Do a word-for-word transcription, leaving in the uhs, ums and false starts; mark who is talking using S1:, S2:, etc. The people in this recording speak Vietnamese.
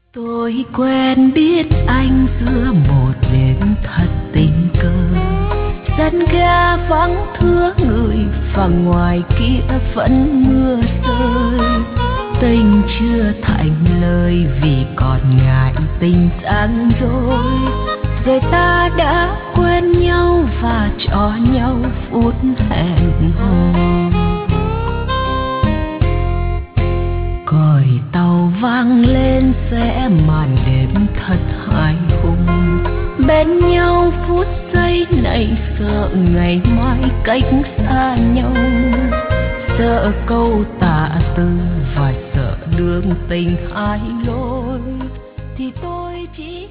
S1: Tôi quen biết anh giữa một đêm thật tình cờ, sân ga vắng thưa người và ngoài kia vẫn mưa rơi. Tình chưa thành lời vì còn ngại tình gian dối, rồi ta đã quen nhau và cho nhau phút hẹn hò. Còi tàu vang lên sẽ màn đêm thật hài hùng, bên nhau phút giây này sợ ngày mai cách xa nhau, sợ câu tạ từ và sợ đường tình hai lối, thì tôi chỉ